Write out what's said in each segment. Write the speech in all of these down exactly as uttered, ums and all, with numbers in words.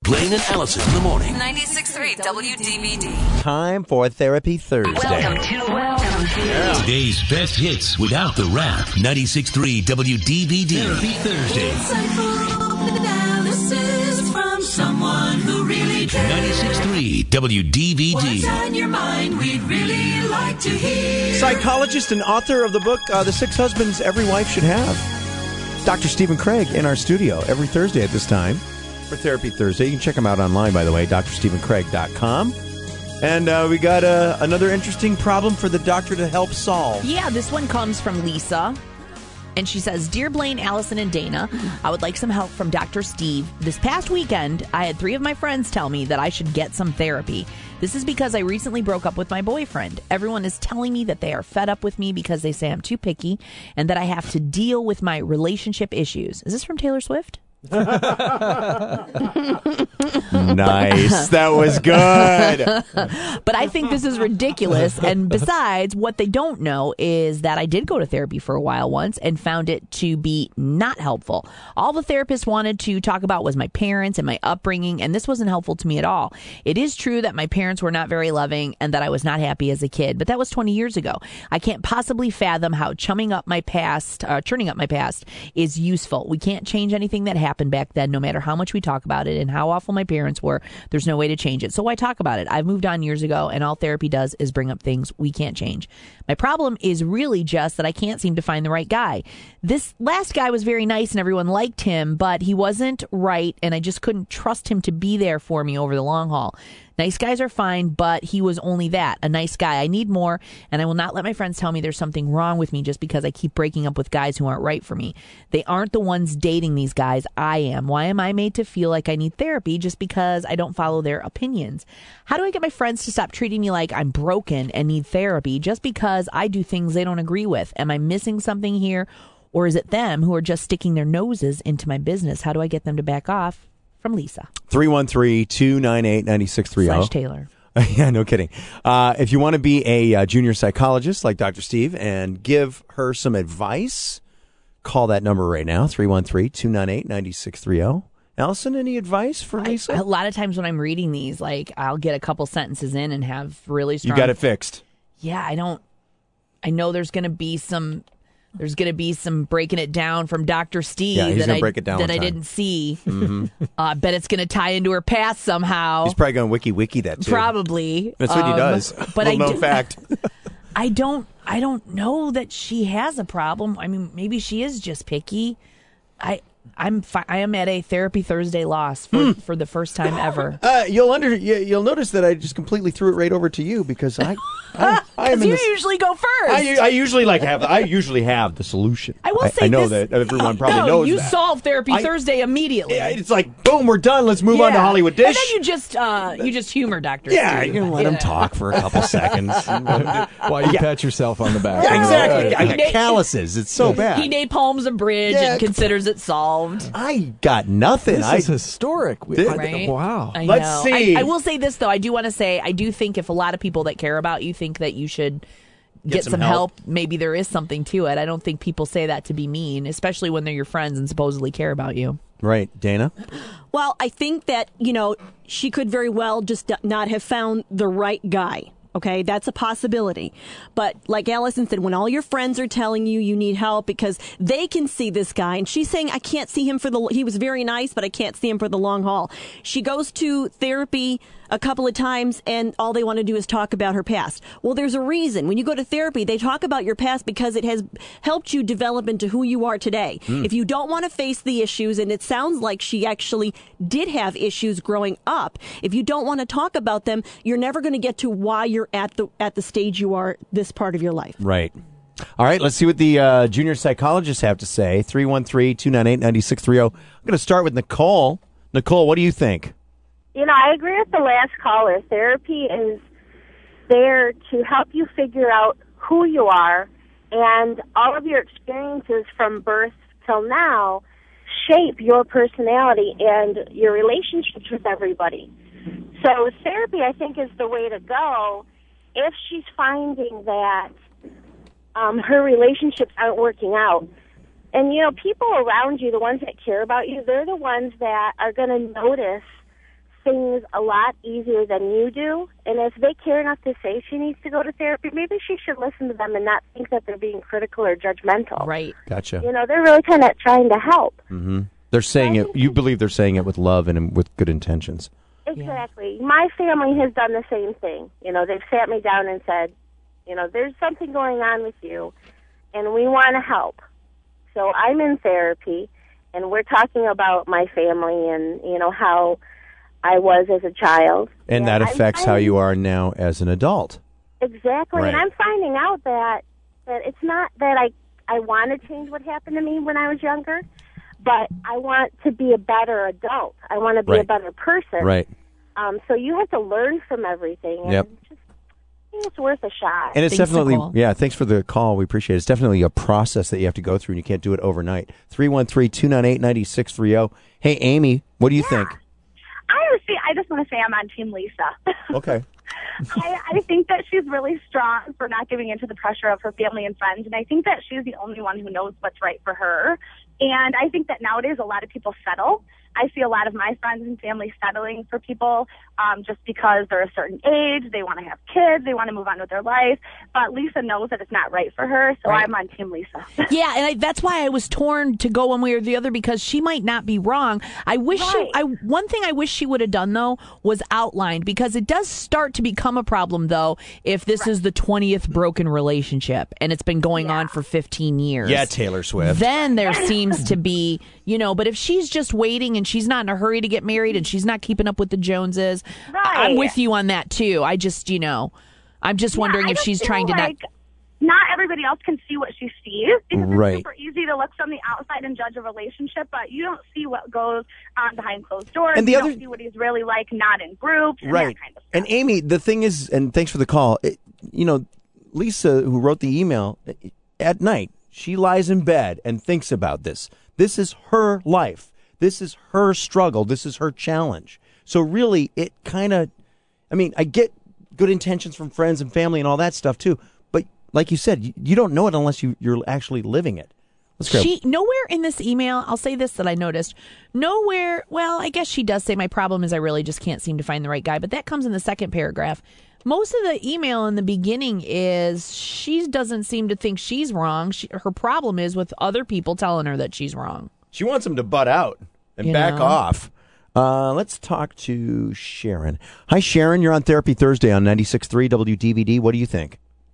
Blaine and Allison in the morning. ninety-six point three W D V D. Time for Therapy Thursday. Welcome to Welcome to Yeah. Today's best hits without the rap. ninety-six point three W D V D. Therapy Thursday. Analysis from someone who really cares. ninety-six point three W D V D. What's on your mind? We'd really like to hear. Psychologist and author of the book, uh, The Six Husbands Every Wife Should Have, Doctor Stephen Craig, in our studio every Thursday at this time for Therapy Thursday. You can check him out online, by the way, D R stephen craig dot com. And uh, we got uh, another interesting problem for the doctor to help solve. Yeah, this one comes from Lisa. And she says, Dear Blaine, Allison, and Dana, I would like some help from Doctor Steve. This past weekend, I had three of my friends tell me that I should get some therapy. This is because I recently broke up with my boyfriend. Everyone is telling me that they are fed up with me because they say I'm too picky and that I have to deal with my relationship issues. Is this from Taylor Swift? Nice. That was good. But I think this is ridiculous. And besides, what they don't know is that I did go to therapy for a while once and found it to be not helpful. All the therapist wanted to talk about was my parents and my upbringing, and this wasn't helpful to me at all. It is true that my parents were not very loving and that I was not happy as a kid, but that was twenty years ago. I can't possibly fathom how chumming up my past, uh, churning up my past is useful. We can't change anything that happened back then, no matter how much we talk about it and how awful my parents were. There's no way to change it. So why talk about it? I've moved on years ago, and all therapy does is bring up things we can't change. My problem is really just that I can't seem to find the right guy. This last guy was very nice and everyone liked him, but he wasn't right, and I just couldn't trust him to be there for me over the long haul. Nice guys are fine, but he was only that, a nice guy. I need more, and I will not let my friends tell me there's something wrong with me just because I keep breaking up with guys who aren't right for me. They aren't the ones dating these guys. I am. Why am I made to feel like I need therapy just because I don't follow their opinions? How do I get my friends to stop treating me like I'm broken and need therapy just because I do things they don't agree with? Am I missing something here, or is it them who are just sticking their noses into my business? How do I get them to back off? From Lisa. three one three, two nine eight, nine six three zero. Slash Taylor. Yeah, no kidding. Uh, if you want to be a uh, junior psychologist like Doctor Steve and give her some advice, call that number right now, three one three, two nine eight, nine six three zero. Allison, any advice for Lisa? I, a lot of times when I'm reading these, like, I'll get a couple sentences in and have really strong... You got it fixed. Yeah, I don't... I know there's going to be some... There's going to be some breaking it down from Doctor Steve yeah, he's that, gonna I, break it down that I time. didn't see. Mm-hmm. uh, I bet it's going to tie into her past somehow. He's probably going to wiki wiki that too. Probably. That's what um, he does. But Little I known do, fact. I don't. I don't know that she has a problem. I mean, maybe she is just picky. I. I'm fi- I am at a Therapy Thursday loss for, mm. for the first time ever. Uh, you'll under you, you'll notice that I just completely threw it right over to you because I I, I am in you the, usually go first. I, I usually like have I usually have the solution. I will say I know this, that everyone probably no, knows you that. solve Therapy I, Thursday immediately. It's like boom, we're done. Let's move yeah. on to Hollywood Dish. And then you just uh, you just humor Doctor Yeah, Steve. you can let yeah. him talk for a couple seconds while you yeah. pat yourself on the back. Yeah, exactly. Right. I got calluses. It's so bad. He napalms a bridge Yeah. and considers it solved. I got nothing. This I, is historic. Did, right? Wow. I Let's know. see. I, I will say this, though. I do want to say, I do think if a lot of people that care about you think that you should get, Get some some help. help, maybe there is something to it. I don't think people say that to be mean, especially when they're your friends and supposedly care about you. Right, Dana? Well, I think that, you know, she could very well just not have found the right guy. Okay, that's a possibility. But like Allison said, when all your friends are telling you you need help because they can see this guy, and she's saying, I can't see him for the, he was very nice, but I can't see him for the long haul. She goes to therapy a couple of times and all they want to do is talk about her past. Well, there's a reason. When you go to therapy, they talk about your past because it has helped you develop into who you are today. Mm. If you don't want to face the issues, and it sounds like she actually did have issues growing up, if you don't want to talk about them, you're never going to get to why you're at the at the stage you are this part of your life. Right. All right, let's see what the uh, junior psychologists have to say. three one three, two nine eight, nine six three zero. I'm going to start with Nicole. Nicole, what do you think? You know, I agree with the last caller. Therapy is there to help you figure out who you are, and all of your experiences from birth till now shape your personality and your relationships with everybody. So therapy, I think, is the way to go if she's finding that um, her relationships aren't working out. And, you know, people around you, the ones that care about you, they're the ones that are going to notice things a lot easier than you do. And if they care enough to say she needs to go to therapy, maybe she should listen to them and not think that they're being critical or judgmental. Right. Gotcha. You know, they're really kind of trying to help. Mm-hmm. They're saying it. You believe they're saying it with love and with good intentions. Exactly. Yeah. My family has done the same thing. You know, they've sat me down and said, you know, there's something going on with you, and we want to help. So I'm in therapy, and we're talking about my family and, you know, how I was as a child. And, and that affects I'm, how you are now as an adult. Exactly. Right. And I'm finding out that, that it's not that I, I want to change what happened to me when I was younger, but I want to be a better adult. I want to be right. a better person. Right. Um, so you have to learn from everything. And yep. just, I think it's worth a shot. And it's thanks definitely, yeah, thanks for the call. We appreciate it. It's definitely a process that you have to go through, and you can't do it overnight. three one three, two nine eight, nine six three zero. Hey, Amy, what do you yeah. think? I, see, I just want to say I'm on Team Lisa. Okay. I, I think that she's really strong for not giving into the pressure of her family and friends, and I think that she's the only one who knows what's right for her. And I think that nowadays a lot of people settle. I see a lot of my friends and family settling for people um, just because they're a certain age, they want to have kids, they want to move on with their life. But Lisa knows that it's not right for her, so right. I'm on Team Lisa. Yeah, and I, that's why I was torn to go one way or the other, because she might not be wrong. I wish right. she, I one thing I wish she would have done, though, was outlined, because it does start to become a problem, though, if this right. is the twentieth broken relationship and it's been going yeah. on for fifteen years. Yeah, Taylor Swift. Then there seems to be, you know, but if she's just waiting and she's not in a hurry to get married and she's not keeping up with the Joneses, right. I'm with you on that, too. I just, you know, I'm just yeah, wondering I if just she's feel trying to like not... Not everybody else can see what she sees, because right. it's super easy to look from the outside and judge a relationship, but you don't see what goes on behind closed doors. And the you other... don't see what he's really like, not in groups, and right. that kind of stuff. And Amy, the thing is, and thanks for the call, it, you know, Lisa, who wrote the email, at night, she lies in bed and thinks about this. This is her life. This is her struggle. This is her challenge. So really, it kind of, I mean, I get good intentions from friends and family and all that stuff too, but like you said, you, you don't know it unless you, you're actually living it. Let's go. She nowhere in this email, I'll say this that I noticed, nowhere, well, I guess she does say my problem is I really just can't seem to find the right guy, but that comes in the second paragraph. Most of the email in the beginning is she doesn't seem to think she's wrong. She, her problem is with other people telling her that she's wrong. She wants him to butt out and You back know? off. Uh, let's talk to Sharon. Hi, Sharon. You're on Therapy Thursday on ninety-six point three W D V D. What do you think?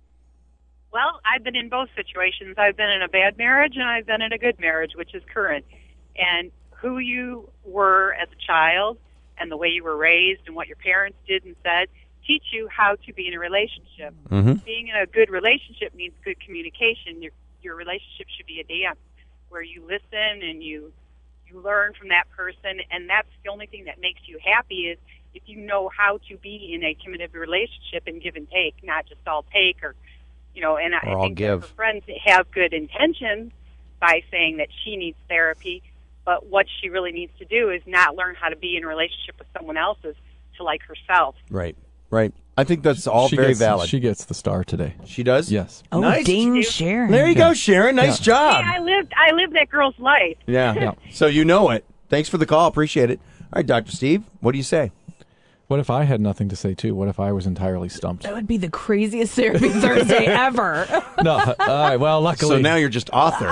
Well, I've been in both situations. I've been in a bad marriage, and I've been in a good marriage, which is current. And who you were as a child and the way you were raised and what your parents did and said teach you how to be in a relationship. Mm-hmm. Being in a good relationship means good communication. Your, your relationship should be a dance where you listen and you you learn from that person, and that's the only thing that makes you happy is if you know how to be in a committed relationship and give and take, not just all take or, you know, and I or think give. that her friends have good intentions by saying that she needs therapy, but what she really needs to do is not learn how to be in a relationship with someone else's to like herself. Right, right. I think that's all she very gets, valid. She gets the star today. She does? Yes. Oh, Nice. ding, Sharon. There you go, Sharon. Nice Yeah. job. Hey, I lived I lived that girl's life. Yeah. Yeah. So you know it. Thanks for the call. Appreciate it. All right, Doctor Steve, what do you say? What if I had nothing to say, too? What if I was entirely stumped? That would be the craziest Therapy Thursday ever. No. All right. Well, luckily. So now you're just author.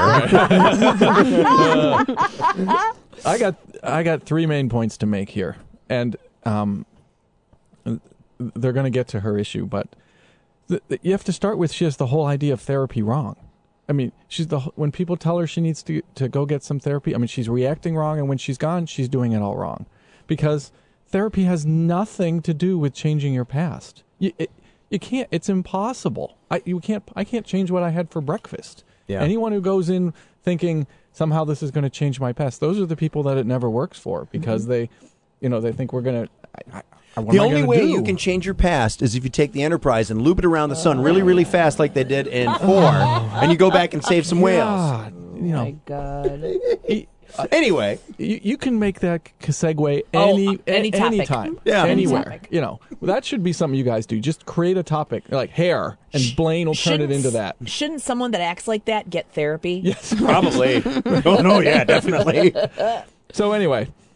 I got I got three main points to make here, and um, they're going to get to her issue, but th- th- you have to start with she has the whole idea of therapy wrong. I mean, she's the when people tell her she needs to to go get some therapy, I mean, she's reacting wrong, and when she's gone, she's doing it all wrong, because therapy has nothing to do with changing your past. You it, you can't. It's impossible. I you can't. I can't change what I had for breakfast. Yeah. Anyone who goes in thinking somehow this is going to change my past, those are the people that it never works for, because mm-hmm. they, you know, they think we're going to. The only way do? you can change your past is if you take the Enterprise and loop it around the sun really, really fast, like they did in four, and you go back and save some whales. God, you know. Oh, my God. He, uh, anyway, you, you can make that segue Oh, any any topic. anytime, Yeah. anywhere. Any topic. You know, that should be something you guys do. Just create a topic like hair, and Blaine will turn it Shouldn't into s- that. Shouldn't someone that acts like that get therapy? Yes, probably. Oh, no, yeah, definitely. So anyway,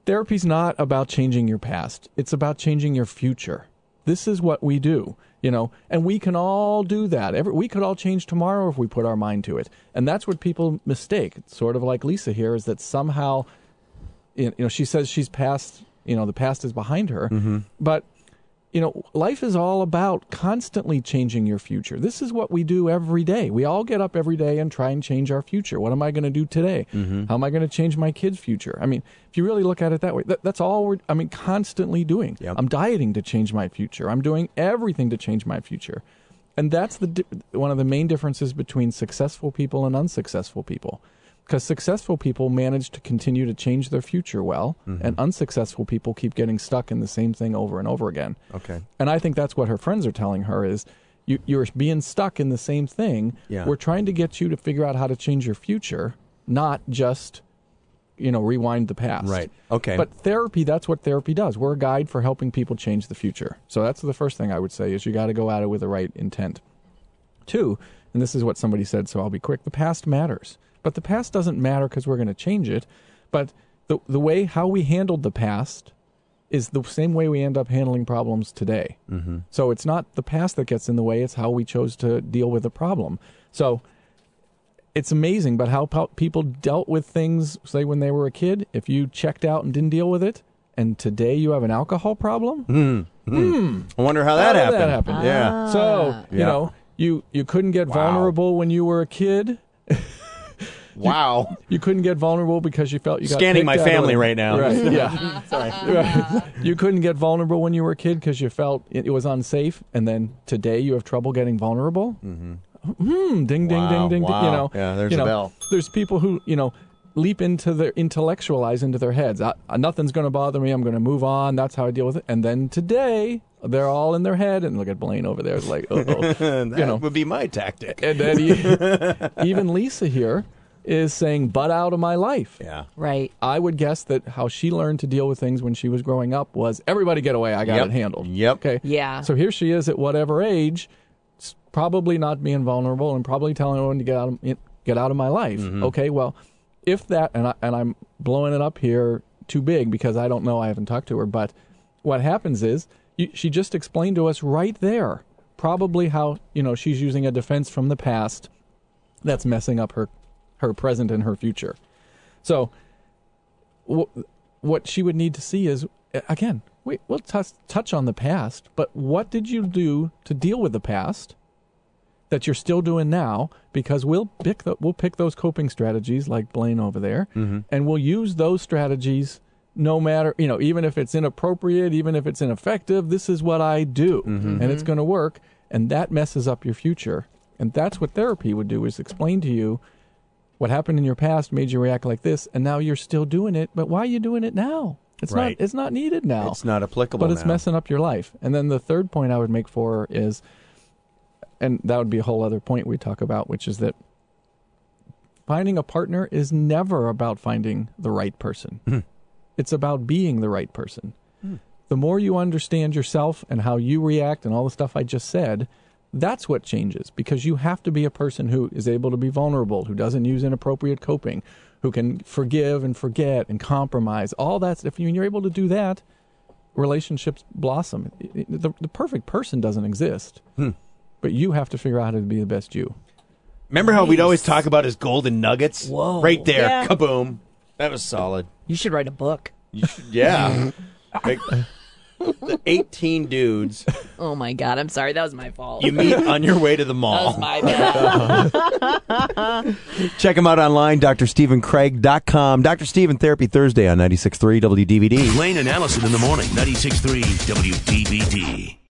therapy's not about changing your past. It's about changing your future. This is what we do, you know, and we can all do that. Every, we could all change tomorrow if we put our mind to it. And that's what people mistake. It's sort of like Lisa here, is that somehow, you know, she says she's past, you know, the past is behind her. Mm-hmm. But, you know, life is all about constantly changing your future. This is what we do every day. We all get up every day and try and change our future. What am I going to do today? Mm-hmm. How am I going to change my kid's future? I mean, if you really look at it that way, that, that's all we're, I mean, constantly doing. Yep. I'm dieting to change my future. I'm doing everything to change my future. And that's the di- one of the main differences between successful people and unsuccessful people. Because successful people manage to continue to change their future well, Mm-hmm. and unsuccessful people keep getting stuck in the same thing over and over again. Okay. And I think that's what her friends are telling her is, you, you're being stuck in the same thing. Yeah. We're trying to get you to figure out how to change your future, not just, you know, rewind the past. Right. Okay. But therapy, that's what therapy does. We're a guide for helping people change the future. So that's the first thing I would say is you got to go at it with the right intent. Two, and this is what somebody said, so I'll be quick, the past matters. But the past doesn't matter because we're going to change it. But the the way how we handled the past is the same way we end up handling problems today. Mm-hmm. So it's not the past that gets in the way, it's how we chose to deal with the problem. So it's amazing, but how po- people dealt with things, say, when they were a kid, if you checked out and didn't deal with it, and today you have an alcohol problem? Mm-hmm. Hmm. I wonder how that How happened. did that happen? Yeah. So, you Yeah. know, you, you couldn't get Wow. vulnerable when you were a kid. Wow. You couldn't get vulnerable because you felt you got Scanning my picked out of family the- right now. Right, yeah. Sorry. Right. You couldn't get vulnerable when you were a kid because you felt it, it was unsafe, and then today you have trouble getting vulnerable? Mm-hmm. Hmm, ding, ding, Wow, ding, ding, wow. ding. You know, Yeah, there's you a know, bell. There's people who, you know, leap into their, intellectualize into their heads. I, I, nothing's going to bother me. I'm going to move on. That's how I deal with it. And then today, they're all in their head. And look at Blaine over there. It's like, oh, that you know. would be my tactic. And then he, even Lisa here is saying, butt out of my life. Yeah. Right. I would guess that how she learned to deal with things when she was growing up was, everybody get away, I got Yep. it handled. Yep. Okay. Yeah. So here she is at whatever age, s- probably not being vulnerable and probably telling everyone to get out of, get out of my life. Mm-hmm. Okay, well, if that, and, I, and I'm blowing it up here too big because I don't know, I haven't talked to her, but what happens is you, she just explained to us right there probably how, you know, she's using a defense from the past that's messing up her her present and her future. So w- what she would need to see is, again, wait, we'll touch, touch on the past, but what did you do to deal with the past that you're still doing now? Because we'll pick the, we'll pick those coping strategies like Blaine over there, Mm-hmm. and we'll use those strategies no matter, you know, even if it's inappropriate, even if it's ineffective, this is what I do, Mm-hmm. and it's going to work, and that messes up your future. And that's what therapy would do, is explain to you what happened in your past made you react like this, and now you're still doing it, but why are you doing it now? It's Right. not it's not needed now. It's not applicable But it's now. messing up your life. And then the third point I would make for her is, and that would be a whole other point we talk about, which is that finding a partner is never about finding the right person. Mhm. It's about being the right person. The more you understand yourself and how you react and all the stuff I just said, that's what changes, because you have to be a person who is able to be vulnerable, who doesn't use inappropriate coping, who can forgive and forget and compromise, all that stuff. When you're able to do that, relationships blossom. It- it- The, the perfect person doesn't exist, Hmm. but you have to figure out how to be the best you. Remember how we'd always talk about his golden nuggets? Whoa. Right there. Yeah. Kaboom. That was solid. You should write a book. You should, yeah. Like, the eighteen dudes Oh my God, I'm sorry. That was my fault. you meet on your way to the that mall. was my bad. Check him out online, D R Stephen Craig dot com. Doctor Stephen Therapy Thursday on ninety-six point three W D V D. Blaine and Allison in the morning, ninety-six point three W D V D.